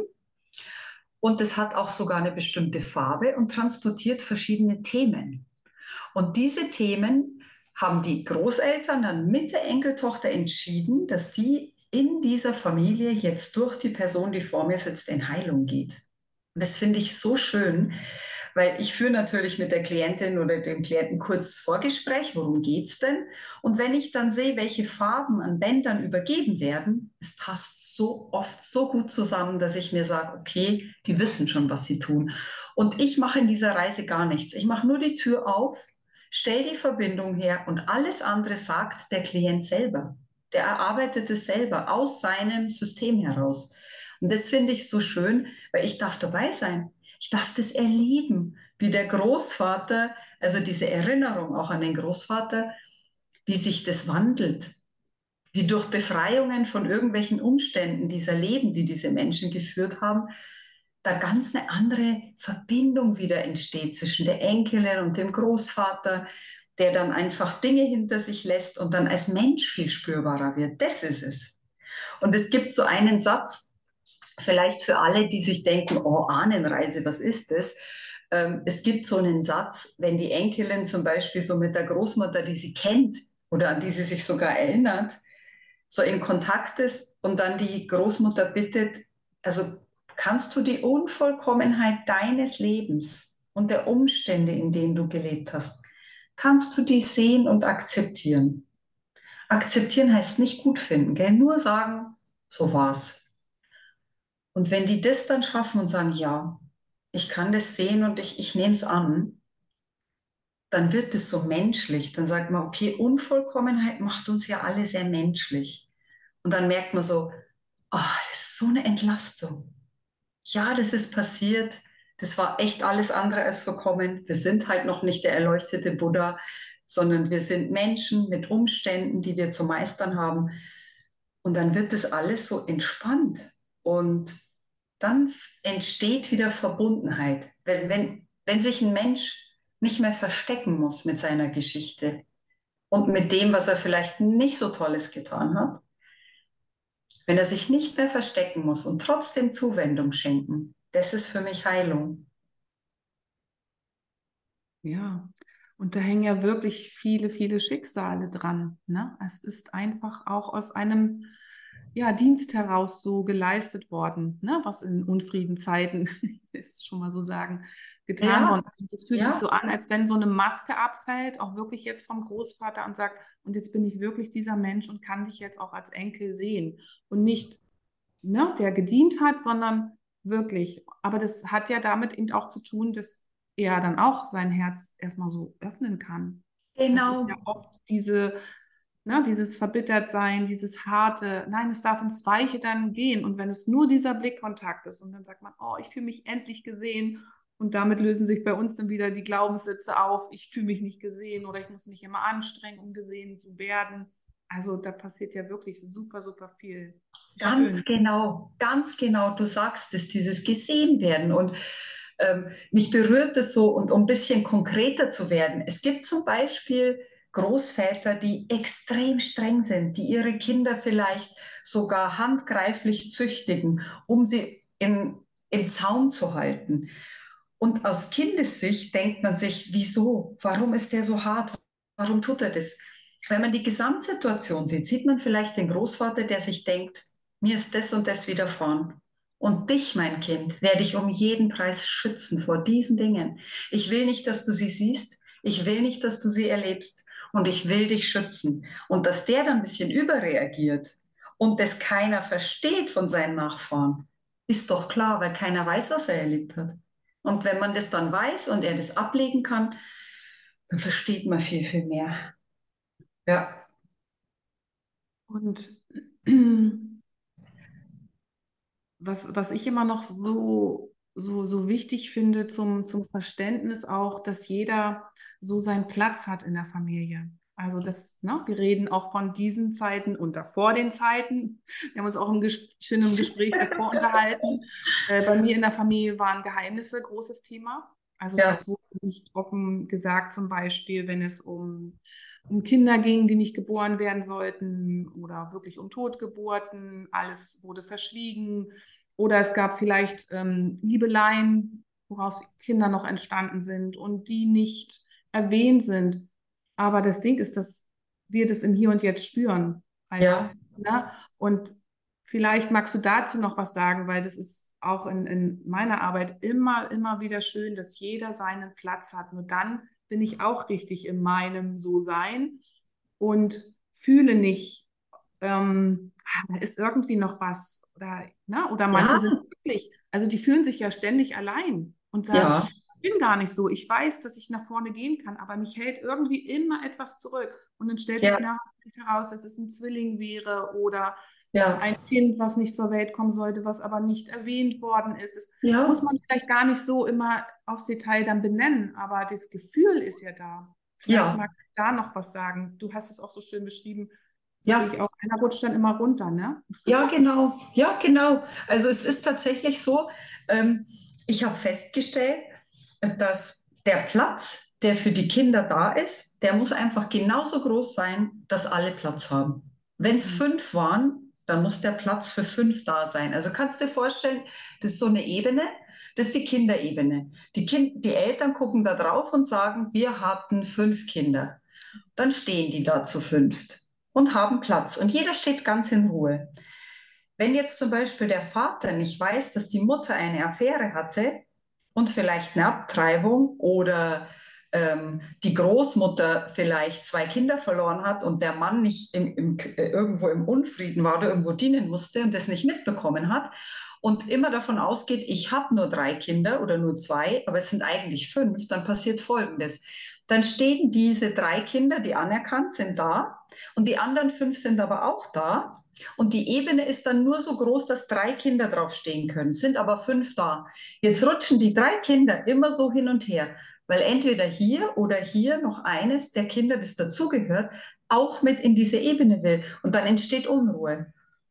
Und es hat auch sogar eine bestimmte Farbe und transportiert verschiedene Themen. Und diese Themen haben die Großeltern dann mit der Enkeltochter entschieden, dass die in dieser Familie jetzt durch die Person, die vor mir sitzt, in Heilung geht. Und das finde ich so schön, weil ich führe natürlich mit der Klientin oder dem Klienten kurz Vorgespräch, worum geht's denn? Und wenn ich dann sehe, welche Farben an Bändern übergeben werden, es passt so oft so gut zusammen, dass ich mir sage, okay, die wissen schon, was sie tun. Und ich mache in dieser Reise gar nichts. Ich mache nur die Tür auf, stell die Verbindung her und alles andere sagt der Klient selber. Der erarbeitet es selber aus seinem System heraus. Und das finde ich so schön, weil ich darf dabei sein. Ich darf das erleben, wie der Großvater, also diese Erinnerung auch an den Großvater, wie sich das wandelt, wie durch Befreiungen von irgendwelchen Umständen dieser Leben, die diese Menschen geführt haben, da ganz eine andere Verbindung wieder entsteht zwischen der Enkelin und dem Großvater, der dann einfach Dinge hinter sich lässt und dann als Mensch viel spürbarer wird. Das ist es. Und es gibt so einen Satz, vielleicht für alle, die sich denken, oh, Ahnenreise, was ist das? Ähm, es gibt so einen Satz, wenn die Enkelin zum Beispiel so mit der Großmutter, die sie kennt oder an die sie sich sogar erinnert, so in Kontakt ist und dann die Großmutter bittet, also kannst du die Unvollkommenheit deines Lebens und der Umstände, in denen du gelebt hast, kannst du die sehen und akzeptieren? Akzeptieren heißt nicht gut finden, gell? Nur sagen, so war's. Und wenn die das dann schaffen und sagen, ja, ich kann das sehen und ich, ich nehme es an, dann wird es so menschlich. Dann sagt man, okay, Unvollkommenheit macht uns ja alle sehr menschlich. Und dann merkt man so, oh, das ist so eine Entlastung. Ja, das ist passiert. Das war echt alles andere als vollkommen. Wir sind halt noch nicht der erleuchtete Buddha, sondern wir sind Menschen mit Umständen, die wir zu meistern haben. Und dann wird das alles so entspannt. Und dann entsteht wieder Verbundenheit. Wenn, wenn, wenn sich ein Mensch nicht mehr verstecken muss mit seiner Geschichte und mit dem, was er vielleicht nicht so Tolles getan hat, wenn er sich nicht mehr verstecken muss und trotzdem Zuwendung schenken, das ist für mich Heilung. Ja, und da hängen ja wirklich viele, viele Schicksale dran, ne? Es ist einfach auch aus einem ja, Dienst heraus so geleistet worden, ne? Was in Unfriedenzeiten, ich will es schon mal so sagen, getan Ja, worden ist. Und das fühlt sich ja, so an, als wenn so eine Maske abfällt, auch wirklich jetzt vom Großvater und sagt, und jetzt bin ich wirklich dieser Mensch und kann dich jetzt auch als Enkel sehen. Und nicht, ne, der gedient hat, sondern wirklich. Aber das hat ja damit eben auch zu tun, dass er dann auch sein Herz erstmal so öffnen kann. Das ist ja genau. oft diese, ne, dieses Verbittertsein, dieses harte, nein, es darf ins Weiche dann gehen. Und wenn es nur dieser Blickkontakt ist und dann sagt man, oh, ich fühle mich endlich gesehen und damit lösen sich bei uns dann wieder die Glaubenssätze auf, ich fühle mich nicht gesehen oder ich muss mich immer anstrengen, um gesehen zu werden. Also da passiert ja wirklich super, super viel. Ganz Schön. genau, ganz genau. Du sagst es, dieses gesehen werden. Und ähm, mich berührt es so, und um ein bisschen konkreter zu werden. Es gibt zum Beispiel Großväter, die extrem streng sind, die ihre Kinder vielleicht sogar handgreiflich züchtigen, um sie in, im Zaum zu halten. Und aus Kindessicht denkt man sich, wieso? Warum ist der so hart? Warum tut er das? Wenn man die Gesamtsituation sieht, sieht man vielleicht den Großvater, der sich denkt, mir ist das und das widerfahren. Und dich, mein Kind, werde ich um jeden Preis schützen vor diesen Dingen. Ich will nicht, dass du sie siehst. Ich will nicht, dass du sie erlebst. Und ich will dich schützen. Und dass der dann ein bisschen überreagiert und das keiner versteht von seinen Nachfahren, ist doch klar, weil keiner weiß, was er erlebt hat. Und wenn man das dann weiß und er das ablegen kann, dann versteht man viel, viel mehr. Ja, Und was, was ich immer noch so, so, so wichtig finde zum, zum Verständnis auch, dass jeder so seinen Platz hat in der Familie. Also das, ne, wir reden auch von diesen Zeiten und davor den Zeiten. Wir haben uns auch im Ges schön im Gespräch davor unterhalten. Äh, bei mir in der Familie waren Geheimnisse großes Thema. Also Ja, das wurde nicht offen gesagt, zum Beispiel, wenn es um, um Kinder ging, die nicht geboren werden sollten oder wirklich um Totgeburten. Alles wurde verschwiegen. Oder es gab vielleicht ähm, Liebeleien, woraus Kinder noch entstanden sind und die nicht erwähnt sind. Aber das Ding ist, dass wir das im Hier und Jetzt spüren. Als, ja, ne? Und vielleicht magst du dazu noch was sagen, weil das ist auch in, in meiner Arbeit immer, immer wieder schön, dass jeder seinen Platz hat. Nur dann bin ich auch richtig in meinem So-Sein und fühle nicht, ähm, ah, da ist irgendwie noch was. Oder, ne? Oder manche ja, sind wirklich, also die fühlen sich ja ständig allein und sagen, ja, ich bin gar nicht so. Ich weiß, dass ich nach vorne gehen kann, aber mich hält irgendwie immer etwas zurück. Und dann stellt sich ja, nachher heraus, dass es ein Zwilling wäre oder ja, ein Kind, was nicht zur Welt kommen sollte, was aber nicht erwähnt worden ist. Das muss ja, man vielleicht gar nicht so immer aufs Detail dann benennen, aber das Gefühl ist ja da. Vielleicht ja, magst du da noch was sagen. Du hast es auch so schön beschrieben. So sehe ich ja. auch, einer rutscht dann immer runter, ne? Ja, genau. Ja, genau. Also es ist tatsächlich so, ähm, ich habe festgestellt, dass der Platz, der für die Kinder da ist, der muss einfach genauso groß sein, dass alle Platz haben. Wenn es Mhm. fünf waren, dann muss der Platz für fünf da sein. Also kannst du dir vorstellen, das ist so eine Ebene, das ist die Kinderebene. Die, kind, die Eltern gucken da drauf und sagen, wir hatten fünf Kinder. Dann stehen die da zu fünft und haben Platz. Und jeder steht ganz in Ruhe. Wenn jetzt zum Beispiel der Vater nicht weiß, dass die Mutter eine Affäre hatte und vielleicht eine Abtreibung oder ähm, die Großmutter vielleicht zwei Kinder verloren hat und der Mann nicht im, im, äh, irgendwo im Unfrieden war oder irgendwo dienen musste und das nicht mitbekommen hat und immer davon ausgeht, ich habe nur drei Kinder oder nur zwei, aber es sind eigentlich fünf, dann passiert Folgendes. Dann stehen diese drei Kinder, die anerkannt sind, da und die anderen fünf sind aber auch da. Und die Ebene ist dann nur so groß, dass drei Kinder draufstehen können, sind aber fünf da. Jetzt rutschen die drei Kinder immer so hin und her, weil entweder hier oder hier noch eines der Kinder, das dazugehört, auch mit in diese Ebene will. Und dann entsteht Unruhe.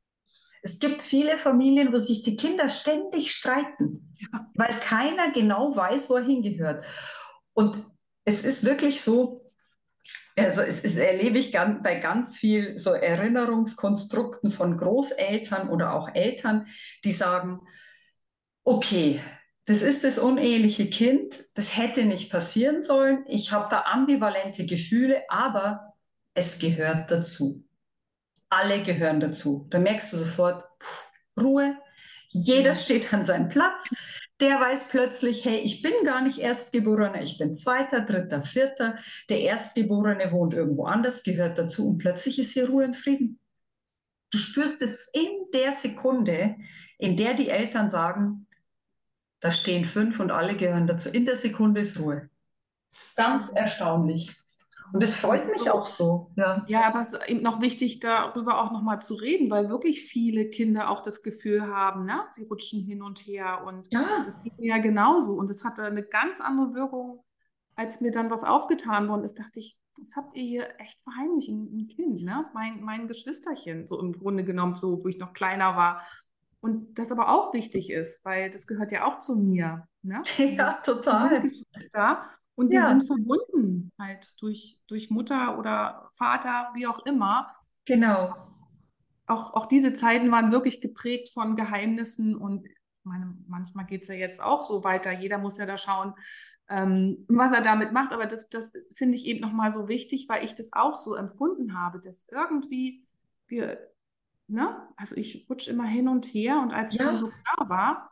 Es gibt viele Familien, wo sich die Kinder ständig streiten, weil keiner genau weiß, wo er hingehört. Und es ist wirklich so, also es, es erlebe ich ganz, bei ganz viel so Erinnerungskonstrukten von Großeltern oder auch Eltern, die sagen, okay, das ist das uneheliche Kind, das hätte nicht passieren sollen, ich habe da ambivalente Gefühle, aber es gehört dazu. Alle gehören dazu. Da merkst du sofort, puh, Ruhe, jeder Ja. steht an seinem Platz. Der weiß plötzlich, hey, ich bin gar nicht Erstgeborener, ich bin Zweiter, Dritter, Vierter. Der Erstgeborene wohnt irgendwo anders, gehört dazu und plötzlich ist hier Ruhe und Frieden. Du spürst es in der Sekunde, in der die Eltern sagen, da stehen fünf und alle gehören dazu. In der Sekunde ist Ruhe. Ganz Schön. erstaunlich. Und es Aber es freut ist mich auch so, so. Ja, ja, aber es ist eben noch wichtig, darüber auch nochmal zu reden, weil wirklich viele Kinder auch das Gefühl haben, ne? Sie rutschen hin und her und ja, das geht mir ja genauso. Und es hatte eine ganz andere Wirkung, als mir dann was aufgetan worden ist, dachte ich, das habt ihr hier echt verheimlicht, ein, ein Kind, ne? Mein, mein Geschwisterchen, so im Grunde genommen, so, wo ich noch kleiner war. Und das aber auch wichtig ist, weil das gehört ja auch zu mir, ne? Wir, ja, wir sind total. Geschwister und wir sind Ja, verbunden halt durch, durch Mutter oder Vater, wie auch immer. genau. Auch, auch diese Zeiten waren wirklich geprägt von Geheimnissen und ich meine, manchmal geht es ja jetzt auch so weiter. Jeder muss ja da schauen, ähm, was er damit macht. Aber das, das finde ich eben nochmal so wichtig, weil ich das auch so empfunden habe, dass irgendwie wir, ne, also ich rutsche immer hin und her und als es dann Ja, so klar war,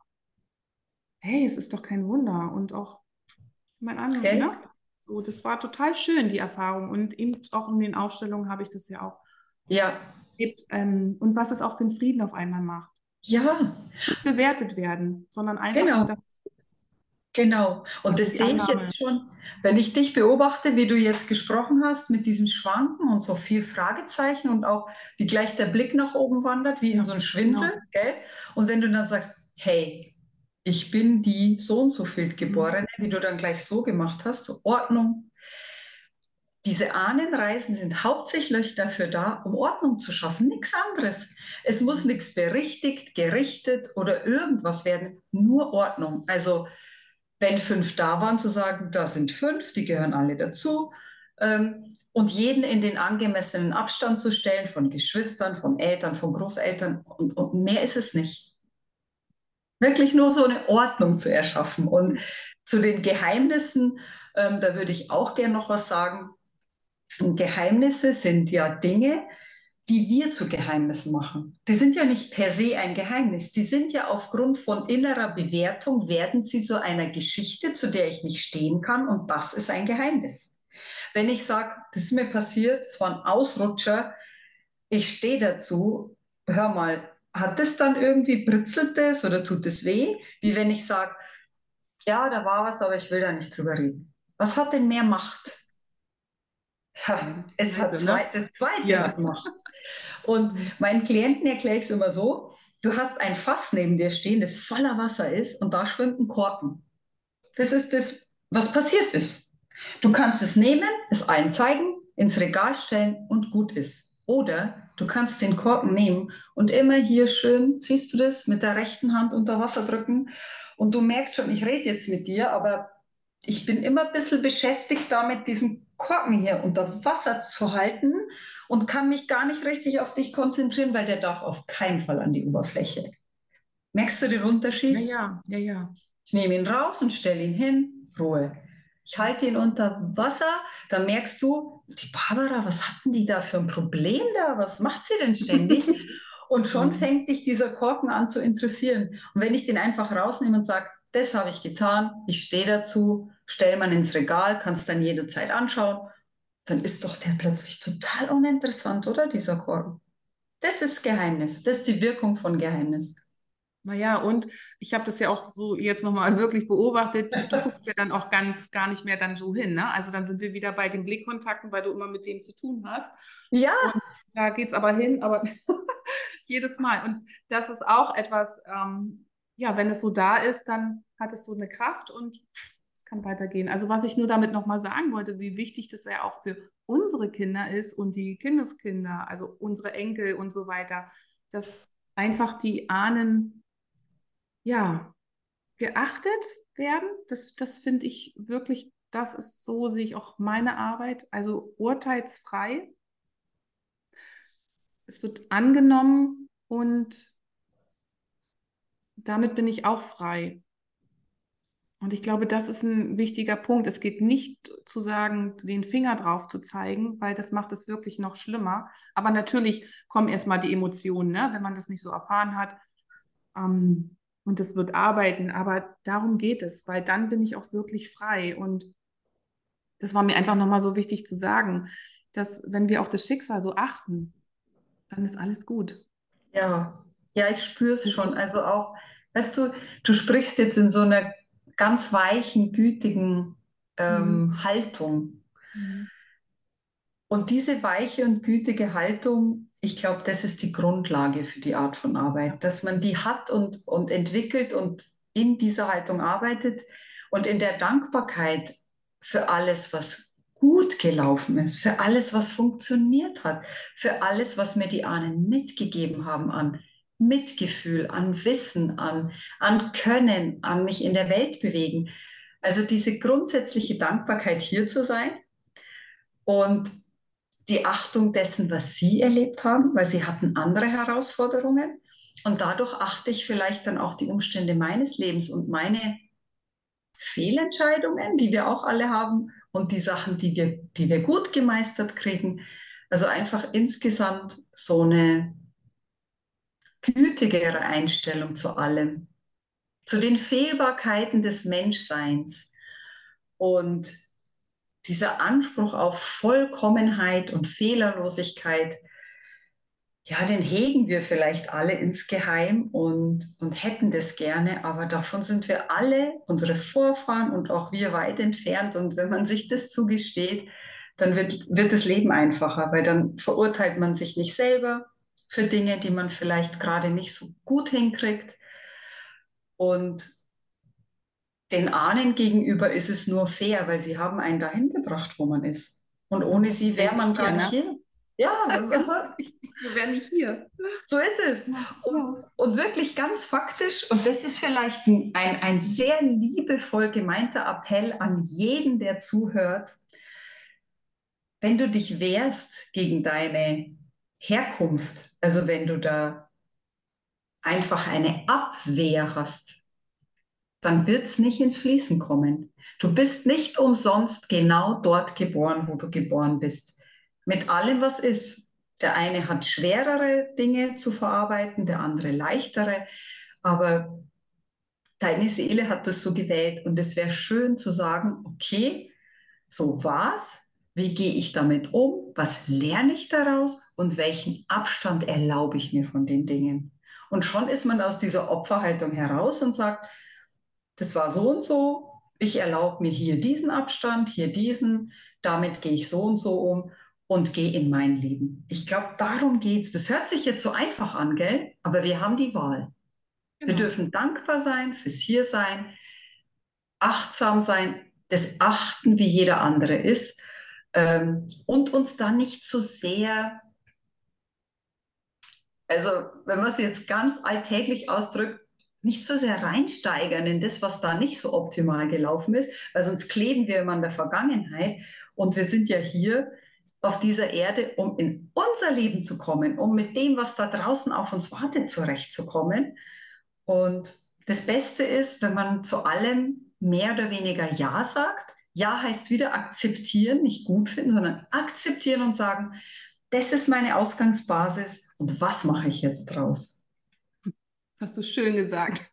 hey, es ist doch kein Wunder und auch mein An, gell? ne? So, das war total schön, die Erfahrung. Und eben auch in den Ausstellungen habe ich das ja auch Ja, erlebt. Ähm, und was es auch für einen Frieden auf einmal macht. ja, Nicht bewertet werden, sondern einfach nur, genau. dass es so ist. Genau. Und Also das die sehe ich Annahme. jetzt schon, wenn ich dich beobachte, wie du jetzt gesprochen hast mit diesem Schwanken und so viel Fragezeichen und auch wie gleich der Blick nach oben wandert, wie in Ja, so ein Schwindel, genau. gell? Und wenn du dann sagst, hey, ich bin die so und so viel Mhm. Geborene, wie du dann gleich so gemacht hast, so Ordnung. Diese Ahnenreisen sind hauptsächlich dafür da, um Ordnung zu schaffen, nichts anderes. Es muss Mhm. nichts berichtigt, gerichtet oder irgendwas werden, nur Ordnung. Also wenn fünf da waren, zu sagen, da sind fünf, die gehören alle dazu. Ähm, und jeden in den angemessenen Abstand zu stellen von Geschwistern, von Eltern, von Großeltern. Und, und mehr ist es nicht. Wirklich nur so eine Ordnung zu erschaffen. Und zu den Geheimnissen, ähm, da würde ich auch gerne noch was sagen. Und Geheimnisse sind ja Dinge, die wir zu Geheimnissen machen. Die sind ja nicht per se ein Geheimnis. Die sind ja aufgrund von innerer Bewertung, werden sie zu einer Geschichte, zu der ich nicht stehen kann. Und das ist ein Geheimnis. Wenn ich sage, das ist mir passiert, es war ein Ausrutscher, ich stehe dazu, hör mal, hat das dann irgendwie, britzelt das oder tut es weh? Wie wenn ich sage, ja, da war was, aber ich will da nicht drüber reden. Was hat denn mehr Macht? Ja, Ja, das es hat Zweite, zwei, ne? das zweite Ja. hat Macht. Und Mhm. meinen Klienten erkläre ich es immer so, du hast ein Fass neben dir stehen, das voller Wasser ist und da schwimmt ein Korken. Das ist das, was passiert ist. Du kannst es nehmen, es allen zeigen, ins Regal stellen und gut ist. Oder du kannst den Korken nehmen und immer hier schön, siehst du das, mit der rechten Hand unter Wasser drücken und du merkst schon, ich rede jetzt mit dir, aber ich bin immer ein bisschen beschäftigt damit, diesen Korken hier unter Wasser zu halten und kann mich gar nicht richtig auf dich konzentrieren, weil der darf auf keinen Fall an die Oberfläche. Merkst du den Ja, Unterschied? ja, ja, ja. Ich nehme ihn raus und stelle ihn hin, Ruhe. Ich halte ihn unter Wasser, dann merkst du, die Barbara, was hat denn die da für ein Problem da? Was macht sie denn ständig? Und schon Mhm. fängt dich dieser Korken an zu interessieren. Und wenn ich den einfach rausnehme und sage, das habe ich getan, ich stehe dazu, stell man ins Regal, kannst dann jederzeit anschauen, dann ist doch der plötzlich total uninteressant, oder dieser Korken? Das ist Geheimnis, das ist die Wirkung von Geheimnis. Naja, und ich habe das ja auch so jetzt nochmal wirklich beobachtet. Du, du guckst ja dann auch ganz gar nicht mehr dann so hin, ne? Also dann sind wir wieder bei den Blickkontakten, weil du immer mit dem zu tun hast. Ja, Und da geht es aber hin, aber jedes Mal. Und das ist auch etwas, ähm, ja, wenn es so da ist, dann hat es so eine Kraft und es kann weitergehen. Also was ich nur damit nochmal sagen wollte, wie wichtig das ja auch für unsere Kinder ist und die Kindeskinder, also unsere Enkel und so weiter, dass einfach die Ahnen ja, geachtet werden. Das, das finde ich wirklich, das ist so, sehe ich auch meine Arbeit. Also urteilsfrei. Es wird angenommen und damit bin ich auch frei. Und ich glaube, das ist ein wichtiger Punkt. Es geht nicht zu sagen, den Finger drauf zu zeigen, weil das macht es wirklich noch schlimmer. Aber natürlich kommen erstmal die Emotionen, ne, wenn man das nicht so erfahren hat. Ähm, und es wird arbeiten, aber darum geht es, weil dann bin ich auch wirklich frei. Und das war mir einfach nochmal so wichtig zu sagen, dass wenn wir auch das Schicksal so achten, dann ist alles gut. ja, ja, ich spüre es schon. Also auch, weißt du, du sprichst jetzt in so einer ganz weichen, gütigen Mhm. ähm, Haltung. Mhm. Und diese weiche und gütige Haltung, ich glaube, das ist die Grundlage für die Art von Ja. Arbeit, dass man die hat und, und entwickelt und in dieser Haltung arbeitet und in der Dankbarkeit für alles, was gut gelaufen ist, für alles, was funktioniert hat, für alles, was mir die Ahnen mitgegeben haben an Mitgefühl, an Wissen, an, an Können, an mich in der Welt bewegen. Also diese grundsätzliche Dankbarkeit hier zu sein und die Achtung dessen, was sie erlebt haben, weil sie hatten andere Herausforderungen. Und dadurch achte ich vielleicht dann auch die Umstände meines Lebens und meine Fehlentscheidungen, die wir auch alle haben, und die Sachen, die wir, die wir gut gemeistert kriegen. Also einfach insgesamt so eine gütigere Einstellung zu allem, zu den Fehlbarkeiten des Menschseins und dieser Anspruch auf Vollkommenheit und Fehlerlosigkeit. ja, den hegen wir vielleicht alle insgeheim und, und hätten das gerne, aber davon sind wir alle, unsere Vorfahren und auch wir weit entfernt. Und wenn man sich das zugesteht, dann wird, wird das Leben einfacher, weil dann verurteilt man sich nicht selber für Dinge, die man vielleicht gerade nicht so gut hinkriegt. Und den Ahnen gegenüber ist es nur fair, weil sie haben einen dahin gebracht, wo man ist. Und Ja, ohne sonst sie wäre wäre ich man nicht gar hier, nicht ne? hier. Ja, Wir wären nicht hier. so ist es. Ja, Und, ja. und wirklich ganz faktisch, und das ist vielleicht ein, ein, ein sehr liebevoll gemeinter Appell an jeden, der zuhört, wenn du dich wehrst gegen deine Herkunft, also wenn du da einfach eine Abwehr hast, dann wird es nicht ins Fließen kommen. Du bist nicht umsonst genau dort geboren, wo du geboren bist. Mit allem, was ist. Der eine hat schwerere Dinge zu verarbeiten, der andere leichtere, aber deine Seele hat das so gewählt und es wäre schön zu sagen, okay, so war's. Wie gehe ich damit um? Was lerne ich daraus? Und welchen Abstand erlaube ich mir von den Dingen? Und schon ist man aus dieser Opferhaltung heraus und sagt, das war so und so, ich erlaube mir hier diesen Abstand, hier diesen, damit gehe ich so und so um und gehe in mein Leben. Ich glaube, darum geht's. Das hört sich jetzt so einfach an, gell? Aber wir haben die Wahl. Wir Genau. dürfen dankbar sein fürs Hiersein, achtsam sein, das achten, wie jeder andere ist, ähm, und uns da nicht zu sehr, also wenn man es jetzt ganz alltäglich ausdrückt, nicht so sehr reinsteigern in das, was da nicht so optimal gelaufen ist, weil sonst kleben wir immer an der Vergangenheit und wir sind ja hier auf dieser Erde, um in unser Leben zu kommen, um mit dem, was da draußen auf uns wartet, zurechtzukommen. Und das Beste ist, wenn man zu allem mehr oder weniger Ja sagt. Ja heißt wieder akzeptieren, nicht gut finden, sondern akzeptieren und sagen, das ist meine Ausgangsbasis und was mache ich jetzt draus? Das hast du schön gesagt.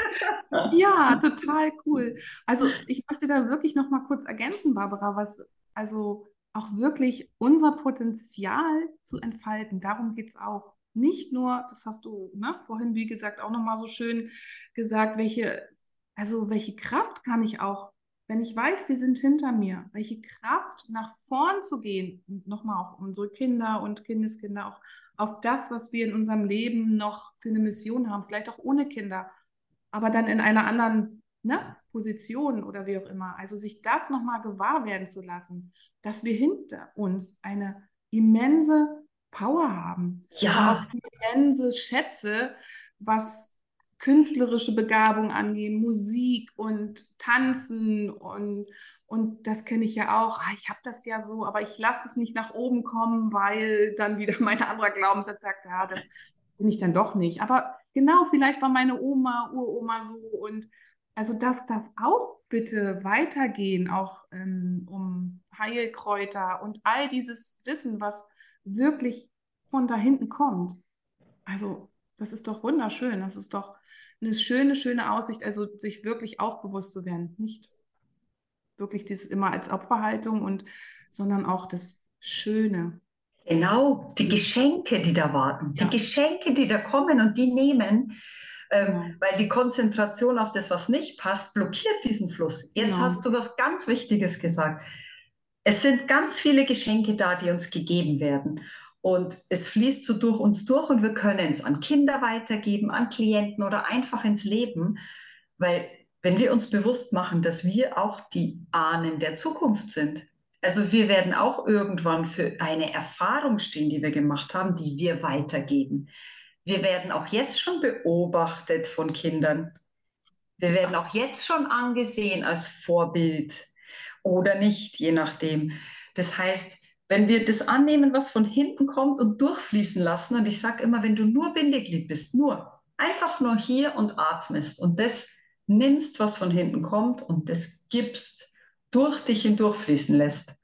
Ja, total cool. Also ich möchte da wirklich noch mal kurz ergänzen, Barbara, was also auch wirklich unser Potenzial zu entfalten. Darum geht es auch. Nicht nur, das hast du, ne, vorhin, wie gesagt, auch noch mal so schön gesagt, welche, also welche Kraft kann ich auch, wenn ich weiß, sie sind hinter mir, welche Kraft nach vorn zu gehen und nochmal auch unsere Kinder und Kindeskinder auch auf das, was wir in unserem Leben noch für eine Mission haben, vielleicht auch ohne Kinder, aber dann in einer anderen, ne, Position oder wie auch immer. Also sich das nochmal gewahr werden zu lassen, dass wir hinter uns eine immense Power haben, aber auch Ja, immense Schätze, was künstlerische Begabung angeht, Musik und Tanzen und, und das kenne ich ja auch. Ah, ich habe das ja so, aber ich lasse es nicht nach oben kommen, weil dann wieder mein anderer Glaubenssatz sagt, ja, das bin ich dann doch nicht. Aber genau, vielleicht war meine Oma, Uroma so und also das darf auch bitte weitergehen, auch ähm, um Heilkräuter und all dieses Wissen, was wirklich von da hinten kommt. Also das ist doch wunderschön. Das ist doch eine schöne, schöne Aussicht, also sich wirklich auch bewusst zu werden. Nicht wirklich dieses immer als Opferhaltung und, sondern auch das Schöne. genau, die Mhm. Geschenke, die da warten, die Ja, Geschenke, die da kommen und die nehmen, ähm, genau, weil die Konzentration auf das, was nicht passt, blockiert diesen Fluss. Jetzt hast genau. du was ganz Wichtiges gesagt. Es sind ganz viele Geschenke da, die uns gegeben werden. Und es fließt so durch uns durch und wir können es an Kinder weitergeben, an Klienten oder einfach ins Leben, weil wenn wir uns bewusst machen, dass wir auch die Ahnen der Zukunft sind, also wir werden auch irgendwann für eine Erfahrung stehen, die wir gemacht haben, die wir weitergeben. Wir werden auch jetzt schon beobachtet von Kindern. Wir werden auch jetzt schon angesehen als Vorbild oder nicht, je nachdem. Das heißt, wenn wir das annehmen, was von hinten kommt und durchfließen lassen, und ich sage immer, wenn du nur Bindeglied bist, nur, einfach nur hier und atmest und das nimmst, was von hinten kommt und das gibst, durch dich hindurchfließen lässt,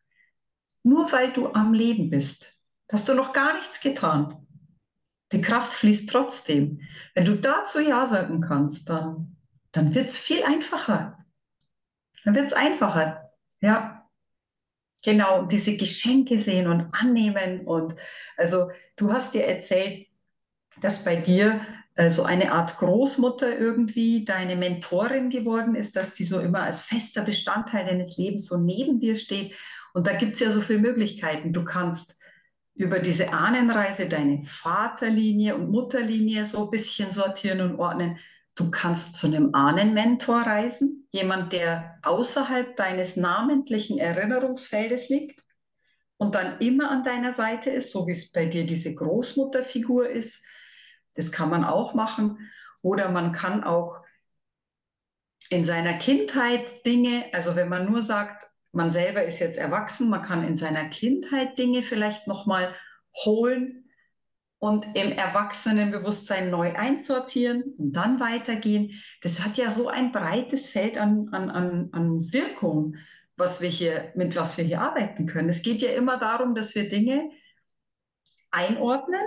nur weil du am Leben bist, hast du noch gar nichts getan. Die Kraft fließt trotzdem. Wenn du dazu Ja sagen kannst, dann, dann wird es viel einfacher. Dann wird es einfacher. Ja, Genau, und diese Geschenke sehen und annehmen. Und also du hast dir erzählt, dass bei dir äh, so eine Art Großmutter irgendwie deine Mentorin geworden ist, dass die so immer als fester Bestandteil deines Lebens so neben dir steht. Und da gibt es ja so viele Möglichkeiten. Du kannst über diese Ahnenreise deine Vaterlinie und Mutterlinie so ein bisschen sortieren und ordnen. Du kannst zu einem Ahnenmentor reisen, jemand, der außerhalb deines namentlichen Erinnerungsfeldes liegt und dann immer an deiner Seite ist, so wie es bei dir diese Großmutterfigur ist. Das kann man auch machen. Oder man kann auch in seiner Kindheit Dinge, also wenn man nur sagt, man selber ist jetzt erwachsen, man kann in seiner Kindheit Dinge vielleicht nochmal holen und im Erwachsenenbewusstsein neu einsortieren und dann weitergehen. Das hat ja so ein breites Feld an, an, an, an Wirkung, was wir hier, mit was wir hier arbeiten können. Es geht ja immer darum, dass wir Dinge einordnen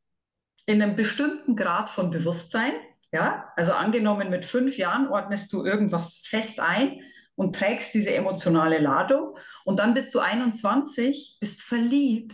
in einem bestimmten Grad von Bewusstsein. Ja, also angenommen, mit fünf Jahren ordnest du irgendwas fest ein und trägst diese emotionale Ladung und dann bist du einundzwanzig, bist verliebt,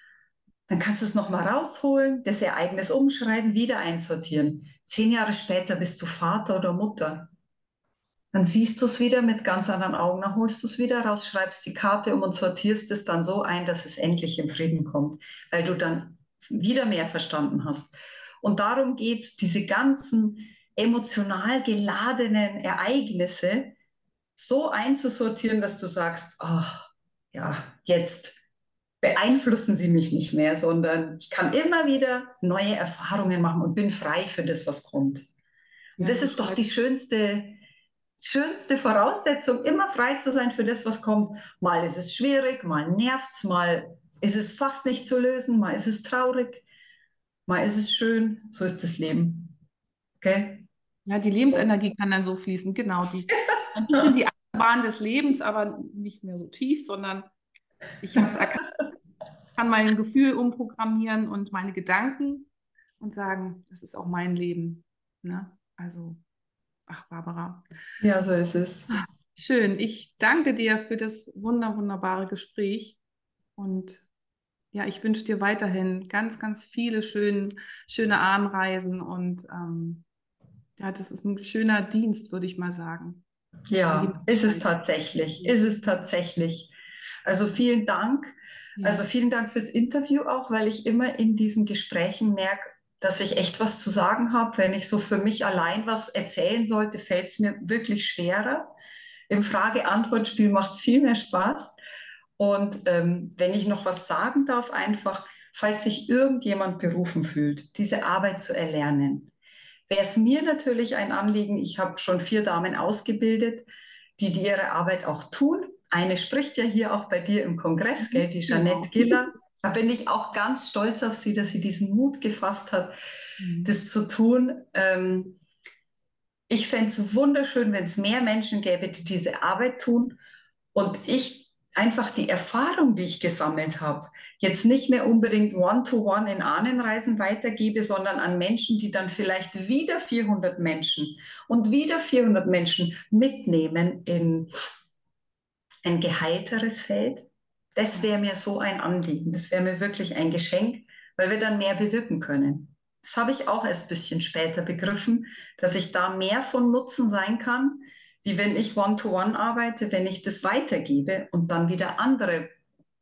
dann kannst du es nochmal rausholen, das Ereignis umschreiben, wieder einsortieren. Zehn Jahre später bist du Vater oder Mutter. Dann siehst du es wieder mit ganz anderen Augen, dann holst du es wieder raus, schreibst die Karte um und sortierst es dann so ein, dass es endlich im Frieden kommt, weil du dann wieder mehr verstanden hast. Und darum geht es, diese ganzen emotional geladenen Ereignisse so einzusortieren, dass du sagst, ach, ja, jetzt beeinflussen sie mich nicht mehr, sondern ich kann immer wieder neue Erfahrungen machen und bin frei für das, was kommt. Und Ja, das so ist doch schreibe die schönste, schönste Voraussetzung, immer frei zu sein für das, was kommt. Mal ist es schwierig, mal nervt es, mal ist es fast nicht zu lösen, mal ist es traurig, mal ist es schön. So ist das Leben. Okay? Ja, die So. Lebensenergie kann dann so fließen, genau. Die, ein bisschen die Bahn des Lebens, aber nicht mehr so tief, sondern ich habe es erkannt, kann mein Gefühl umprogrammieren und meine Gedanken und sagen, das ist auch mein Leben. Ne? Also, ach, Barbara. Ja, so ist es. Ah, schön. Ich danke dir für das wunder, wunderbare Gespräch und ja, ich wünsche dir weiterhin ganz, ganz viele schön, schöne Ahnenreisen und ähm, ja, das ist ein schöner Dienst, würde ich mal sagen, an die Ja, ist es Menschheit. tatsächlich, ist es tatsächlich. Also vielen Dank. Also Ja, vielen Dank fürs Interview auch, weil ich immer in diesen Gesprächen merke, dass ich echt was zu sagen habe. Wenn ich so für mich allein was erzählen sollte, fällt es mir wirklich schwerer. Im Frage-Antwort-Spiel macht es viel mehr Spaß. Und ähm, wenn ich noch was sagen darf, einfach, falls sich irgendjemand berufen fühlt, diese Arbeit zu erlernen, wäre es mir natürlich ein Anliegen. Ich habe schon vier Damen ausgebildet, die, die ihre Arbeit auch tun. Eine spricht ja hier auch bei dir im Kongress, mhm, gell, die Jeanette genau. Giller. Da bin ich auch ganz stolz auf sie, dass sie diesen Mut gefasst hat, Mhm. das zu tun. Ähm, ich fände es wunderschön, wenn es mehr Menschen gäbe, die diese Arbeit tun. Und ich einfach die Erfahrung, die ich gesammelt habe, jetzt nicht mehr unbedingt One-to-One in Ahnenreisen weitergebe, sondern an Menschen, die dann vielleicht wieder vierhundert Menschen und wieder vierhundert Menschen mitnehmen in ein geheilteres Feld. Das Ja. wäre mir so ein Anliegen. Das wäre mir wirklich ein Geschenk, weil wir dann mehr bewirken können. Das habe ich auch erst ein bisschen später begriffen, dass ich da mehr von Nutzen sein kann, wie wenn ich One-to-One arbeite, wenn ich das weitergebe und dann wieder andere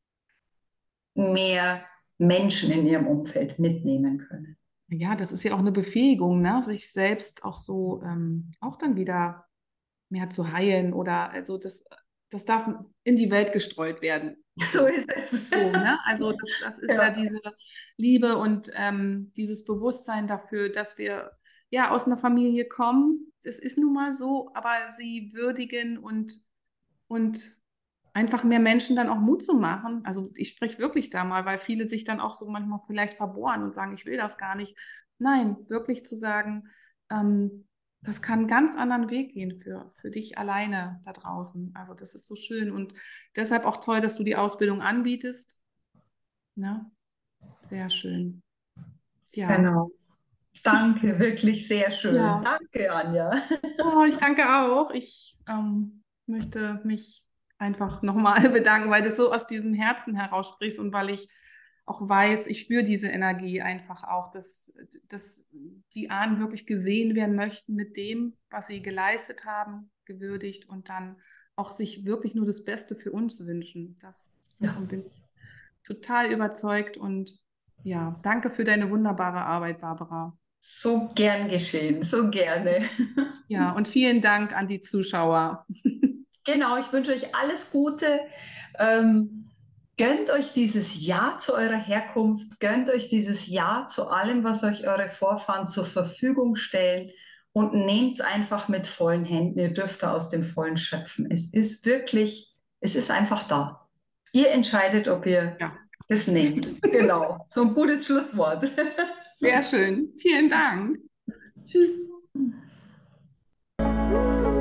mehr Menschen in ihrem Umfeld mitnehmen können. Ja, das ist ja auch eine Befähigung, ne? Sich selbst auch so ähm, auch dann wieder mehr zu heilen oder also das, das darf in die Welt gestreut werden. So So. ist es. So, ne? Also das, das ist ja Ja, diese Liebe und ähm, dieses Bewusstsein dafür, dass wir ja aus einer Familie kommen. Das ist nun mal so, aber sie würdigen und, und einfach mehr Menschen dann auch Mut zu machen. Also ich spreche wirklich da mal, weil viele sich dann auch so manchmal vielleicht verbohren und sagen, ich will das gar nicht. Nein, wirklich zu sagen, ähm, das kann einen ganz anderen Weg gehen für, für dich alleine da draußen. Also das ist so schön und deshalb auch toll, dass du die Ausbildung anbietest. Ne? Sehr schön. Ja. genau. Danke, wirklich sehr schön. Ja. Danke, Anja. Oh, ich danke auch. Ich ähm, möchte mich einfach nochmal bedanken, weil du so aus diesem Herzen heraus sprichst und weil ich auch weiß, ich spüre diese Energie einfach auch, dass, dass die Ahnen wirklich gesehen werden möchten mit dem, was sie geleistet haben, gewürdigt und dann auch sich wirklich nur das Beste für uns wünschen. Das, Ja. davon bin ich total überzeugt und ja, danke für deine wunderbare Arbeit, Barbara. So gern geschehen, so gerne. Ja, und vielen Dank an die Zuschauer. Genau, ich wünsche euch alles Gute. Ähm, gönnt euch dieses Ja zu eurer Herkunft, gönnt euch dieses Ja zu allem, was euch eure Vorfahren zur Verfügung stellen und nehmt es einfach mit vollen Händen. Ihr dürft da aus dem Vollen schöpfen. Es ist wirklich, es ist einfach da. Ihr entscheidet, ob ihr Ja, das nehmt. Genau, so ein gutes Schlusswort. sehr schön. Vielen Dank. Tschüss.